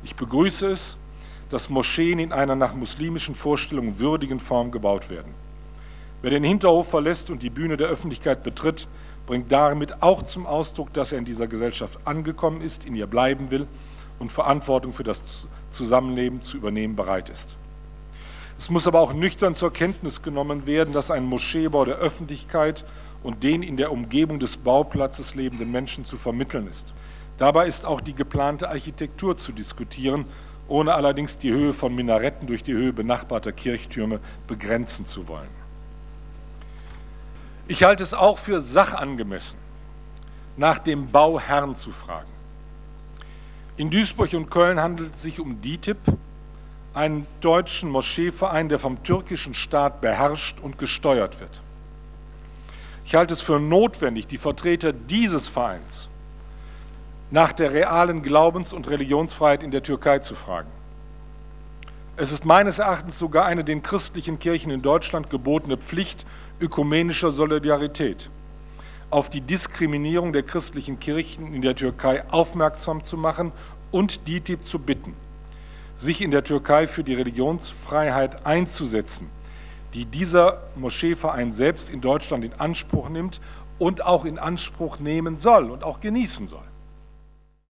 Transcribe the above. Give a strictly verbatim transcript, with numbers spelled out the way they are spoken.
Ich begrüße es, dass Moscheen in einer nach muslimischen Vorstellungen würdigen Form gebaut werden. Wer den Hinterhof verlässt und die Bühne der Öffentlichkeit betritt, bringt damit auch zum Ausdruck, dass er in dieser Gesellschaft angekommen ist, in ihr bleiben will und Verantwortung für das Zusammenleben zu übernehmen bereit ist. Es muss aber auch nüchtern zur Kenntnis genommen werden, dass ein Moscheebau der Öffentlichkeit und den in der Umgebung des Bauplatzes lebenden Menschen zu vermitteln ist. Dabei ist auch die geplante Architektur zu diskutieren, ohne allerdings die Höhe von Minaretten durch die Höhe benachbarter Kirchtürme begrenzen zu wollen. Ich halte es auch für sachangemessen, nach dem Bauherrn zu fragen. In Duisburg und Köln handelt es sich um D I T I B, einen deutschen Moscheeverein, der vom türkischen Staat beherrscht und gesteuert wird. Ich halte es für notwendig, die Vertreter dieses Vereins nach der realen Glaubens- und Religionsfreiheit in der Türkei zu fragen. Es ist meines Erachtens sogar eine den christlichen Kirchen in Deutschland gebotene Pflicht ökumenischer Solidarität, auf die Diskriminierung der christlichen Kirchen in der Türkei aufmerksam zu machen und D I T I B zu bitten, sich in der Türkei für die Religionsfreiheit einzusetzen, die dieser Moscheeverein selbst in Deutschland in Anspruch nimmt und auch in Anspruch nehmen soll und auch genießen soll.